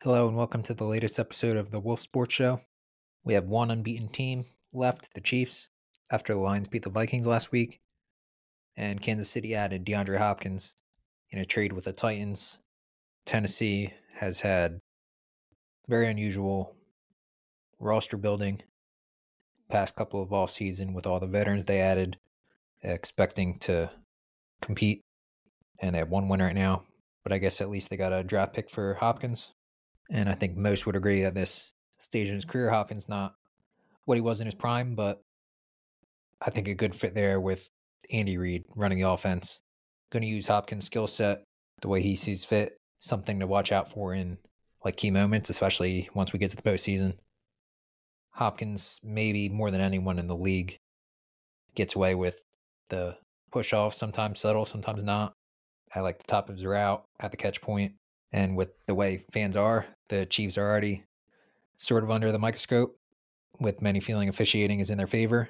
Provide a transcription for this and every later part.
Hello and welcome to the latest episode of the Wolf Sports Show. We have one unbeaten team left, the Chiefs, after the Lions beat the Vikings last week, and Kansas City added DeAndre Hopkins in a trade with the Titans. Tennessee has had very unusual roster building past couple of off-season with all the veterans they added, expecting to compete, and they have one win right now, but I guess at least they got a draft pick for Hopkins. And I think most would agree at this stage in his career, Hopkins not what he was in his prime, but I think a good fit there with Andy Reid running the offense. Going to use Hopkins' skill set the way he sees fit. Something to watch out for in like key moments, especially once we get to the postseason. Hopkins, maybe more than anyone in the league, gets away with the push off, sometimes subtle, sometimes not. I like the top of his route at the catch point. And with the way fans are, the Chiefs are already sort of under the microscope, with many feeling officiating is in their favor.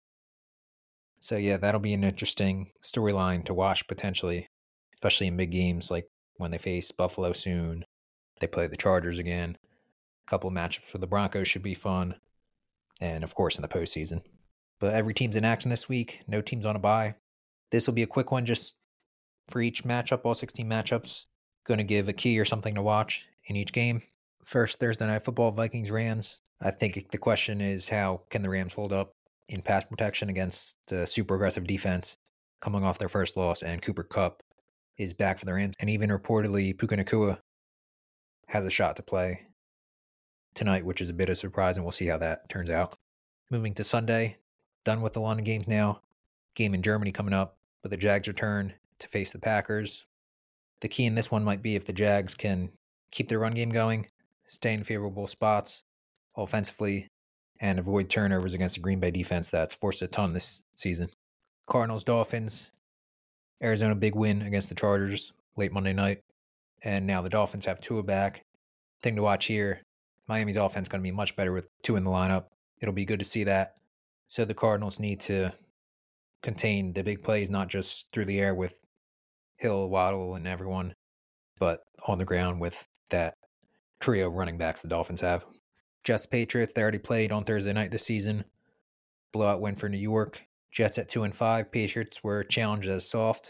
So yeah, that'll be an interesting storyline to watch potentially, especially in big games like when they face Buffalo soon. They play the Chargers again. A couple of matchups for the Broncos should be fun. And of course in the postseason. But every team's in action this week. No team's on a bye. This will be a quick one just for each matchup, all 16 matchups. Going to give a key or something to watch in each game. First, Thursday Night Football, Vikings-Rams. I think the question is how can the Rams hold up in pass protection against a super aggressive defense coming off their first loss, and Cooper Kupp is back for the Rams. And even reportedly, Puka Nacua has a shot to play tonight, which is a bit of a surprise, and we'll see how that turns out. Moving to Sunday, done with the London games now. Game in Germany coming up, but the Jags return to face the Packers. The key in this one might be if the Jags can keep their run game going, stay in favorable spots offensively, and avoid turnovers against the Green Bay defense that's forced a ton this season. Cardinals, Dolphins, Arizona big win against the Chargers late Monday night. And now the Dolphins have Tua back. Thing to watch here, Miami's offense going to be much better with Tua in the lineup. It'll be good to see that. So the Cardinals need to contain the big plays, not just through the air with Hill, Waddle, and everyone, but on the ground with that trio of running backs the Dolphins have. Jets, Patriots, they already played on Thursday night this season. Blowout win for New York. Jets at 2-5. Patriots were challenged as soft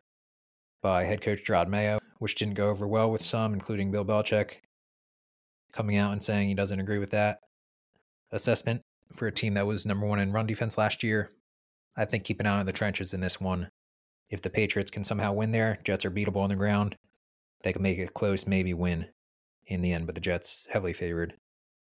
by head coach Gerard Mayo, which didn't go over well with some, including Bill Belichick, coming out and saying he doesn't agree with that assessment for a team that was number one in run defense last year. I think keep an eye on the trenches in this one. If the Patriots can somehow win there, Jets are beatable on the ground. They can make it close, maybe win in the end, but the Jets heavily favored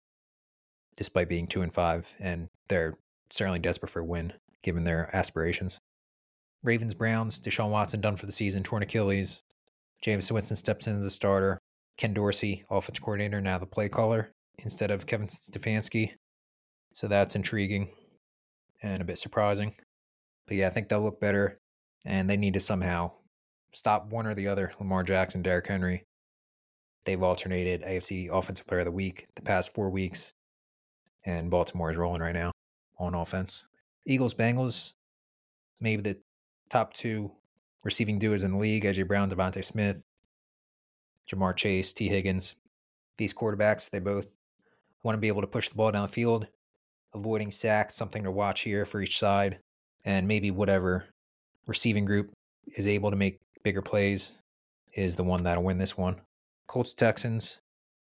despite being 2-5, and they're certainly desperate for a win given their aspirations. Ravens, Browns, Deshaun Watson done for the season, torn Achilles. Jameis Winston steps in as a starter. Ken Dorsey, offensive coordinator, now the play caller instead of Kevin Stefanski. So that's intriguing and a bit surprising. But yeah, I think they'll look better, and they need to somehow stop one or the other, Lamar Jackson, Derrick Henry. They've alternated AFC Offensive Player of the Week the past 4 weeks, and Baltimore is rolling right now on offense. Eagles, Bengals, maybe the top 2 receiving duos in the league, A.J. Brown, Devontae Smith, Jamar Chase, T. Higgins. These quarterbacks, they both want to be able to push the ball down the field, avoiding sacks, something to watch here for each side, and maybe whatever receiving group is able to make bigger plays is the one that'll win this one. Colts, Texans,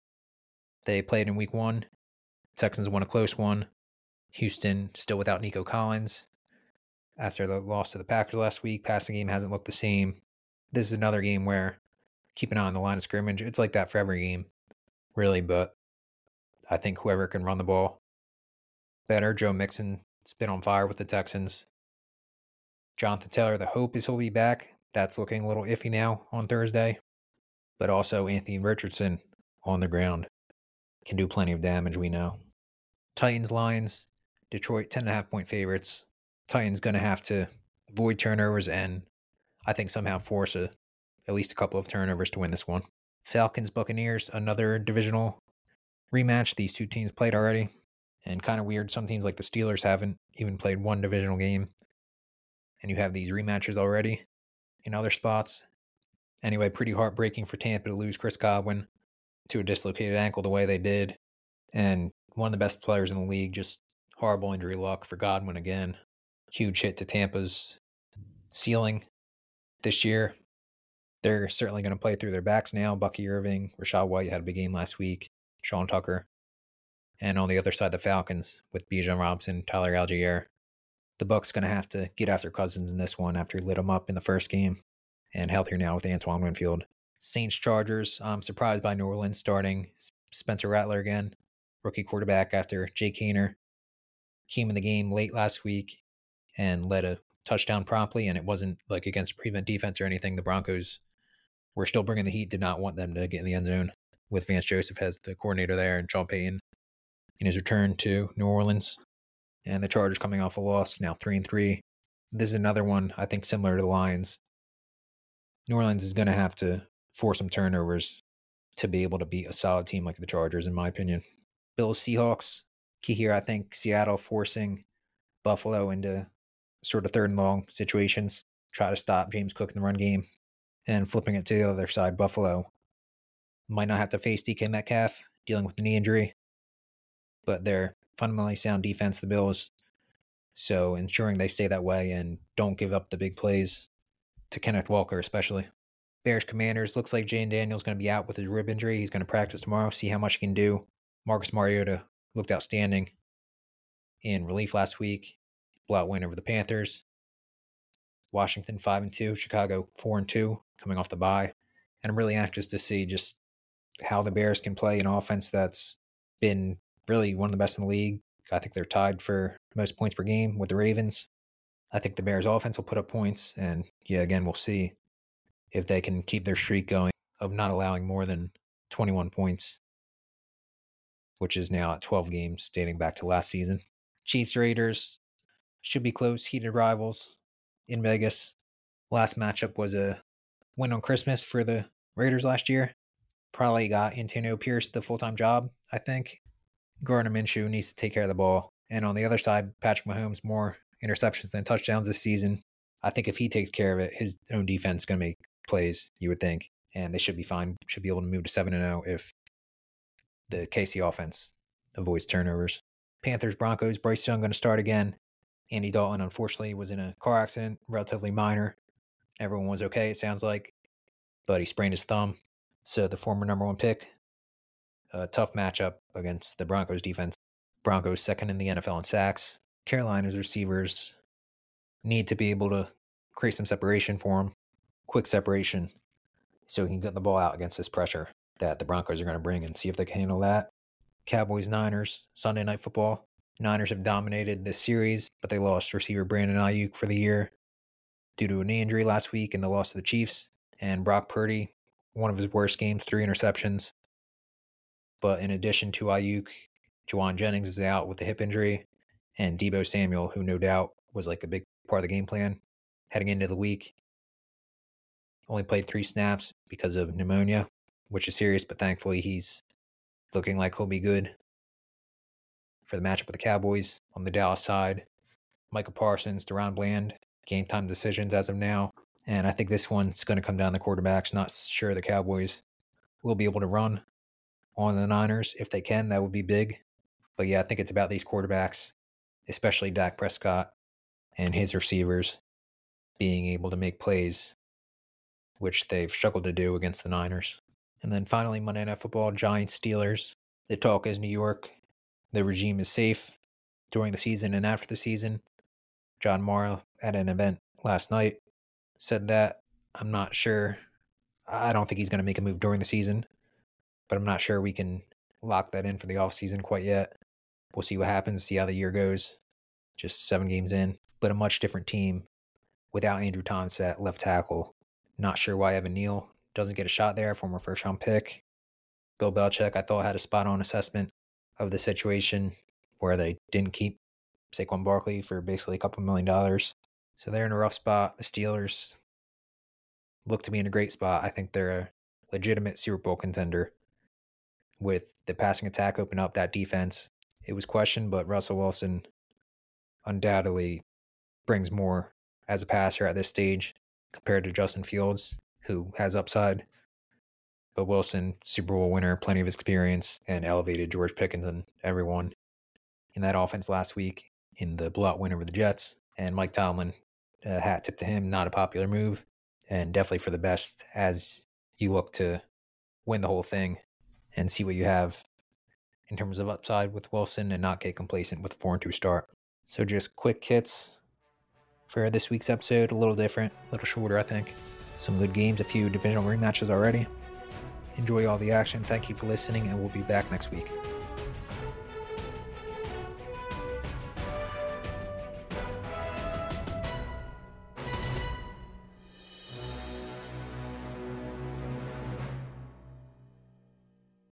they played in week 1. Texans won a close one. Houston still without Nico Collins after the loss to the Packers last week. Passing game hasn't looked the same. This is another game where keep an eye on the line of scrimmage. It's like that for every game, really, but I think whoever can run the ball better. Joe Mixon's been on fire with the Texans. Jonathan Taylor, the hope is he'll be back. That's looking a little iffy now on Thursday. But also Anthony Richardson on the ground can do plenty of damage, we know. Titans, Lions, Detroit 10.5 point favorites. Titans going to have to avoid turnovers and I think somehow force at least a couple of turnovers to win this one. Falcons, Buccaneers, another divisional rematch. These two teams played already. And kind of weird, some teams like the Steelers haven't even played one divisional game. And you have these rematches already in other spots. Anyway, pretty heartbreaking for Tampa to lose Chris Godwin. to a dislocated ankle the way they did. And one of the best players in the league, just horrible injury luck for Godwin again. Huge hit to Tampa's ceiling this year. They're certainly going to play through their backs now. Bucky Irving, Rachaad White had a big game last week. Sean Tucker. And on the other side, the Falcons with Bijan Robinson, Tyler Algier. The Bucs going to have to get after Cousins in this one after he lit him up in the first game. And healthier now with Antoine Winfield. Saints Chargers. I'm surprised by New Orleans starting Spencer Rattler again. Rookie quarterback after Jake Haener came in the game late last week and led a touchdown promptly. And it wasn't like against a prevent defense or anything. The Broncos were still bringing the heat, did not want them to get in the end zone with Vance Joseph as the coordinator there and Sean Payton in his return to New Orleans. And the Chargers coming off a loss, now 3-3. This is another one, I think, similar to the Lions. New Orleans is going to have to force some turnovers to be able to beat a solid team like the Chargers, in my opinion. Bills, Seahawks. Key here, I think, Seattle forcing Buffalo into sort of third and long situations. Try to stop James Cook in the run game. And flipping it to the other side, Buffalo might not have to face DK Metcalf dealing with the knee injury, but they're fundamentally sound defense, the Bills. So ensuring they stay that way and don't give up the big plays to Kenneth Walker especially. Bears Commanders, looks like Jane Daniels going to be out with his rib injury. He's going to practice tomorrow, see how much he can do. Marcus Mariota looked outstanding in relief last week. Blowout win over the Panthers. Washington 5-2, Chicago 4-2, coming off the bye. And I'm really anxious to see just how the Bears can play an offense that's been really one of the best in the league. I think they're tied for most points per game with the Ravens. I think the Bears offense will put up points. And yeah, again, we'll see if they can keep their streak going of not allowing more than 21 points, which is now at 12 games dating back to last season. Chiefs Raiders should be close, heated rivals in Vegas. Last matchup was a win on Christmas for the Raiders last year. Probably got Antonio Pierce the full-time job, I think. Gardner Minshew needs to take care of the ball. And on the other side, Patrick Mahomes, more interceptions than touchdowns this season. I think if he takes care of it, his own defense is going to make plays, you would think. And they should be fine. Should be able to move to 7-0 if the KC offense avoids turnovers. Panthers, Broncos, Bryce Young going to start again. Andy Dalton, unfortunately, was in a car accident, relatively minor. Everyone was okay, it sounds like. But he sprained his thumb. So the former number one pick, a tough matchup against the Broncos defense. Broncos second in the NFL in sacks. Carolina's receivers need to be able to create some separation for him, quick separation, so he can get the ball out against this pressure that the Broncos are going to bring and see if they can handle that. Cowboys, Niners, Sunday Night Football. Niners have dominated this series, but they lost receiver Brandon Ayuk for the year due to a knee injury last week and the loss to the Chiefs. And Brock Purdy, one of his worst games, 3 interceptions. But in addition to Ayuk, Juwan Jennings is out with a hip injury, and Deebo Samuel, who no doubt was like a big part of the game plan heading into the week, only played 3 snaps because of pneumonia, which is serious, but thankfully he's looking like he'll be good for the matchup with the Cowboys. On the Dallas side, Micah Parsons, DeRon Bland, game time decisions as of now. And I think this one's going to come down to quarterbacks. Not sure the Cowboys will be able to run on the Niners. If they can, that would be big. But yeah, I think it's about these quarterbacks, especially Dak Prescott and his receivers, being able to make plays, which they've struggled to do against the Niners. And then finally, Monday Night Football, Giants, Steelers. The talk is New York. The regime is safe during the season and after the season. John Mara at an event last night said that. I'm not sure. I don't think he's going to make a move during the season, but I'm not sure we can lock that in for the offseason quite yet. We'll see what happens, see how the year goes. Just 7 games in, but a much different team without Andrew Thomas at left tackle. Not sure why Evan Neal doesn't get a shot there, former first-round pick. Bill Belichick, I thought, had a spot-on assessment of the situation where they didn't keep Saquon Barkley for basically a couple $1 million. So they're in a rough spot. The Steelers look to be in a great spot. I think they're a legitimate Super Bowl contender. With the passing attack open up, that defense, it was questioned, but Russell Wilson undoubtedly brings more as a passer at this stage compared to Justin Fields, who has upside. But Wilson, Super Bowl winner, plenty of experience, and elevated George Pickens and everyone in that offense last week in the blowout win over the Jets. And Mike Tomlin, hat tip to him, not a popular move, and definitely for the best as you look to win the whole thing and see what you have in terms of upside with Wilson and not get complacent with a 4-2 start. So just quick hits for this week's episode, a little different, a little shorter, I think. Some good games, a few divisional rematches already. Enjoy all the action. Thank you for listening, and we'll be back next week.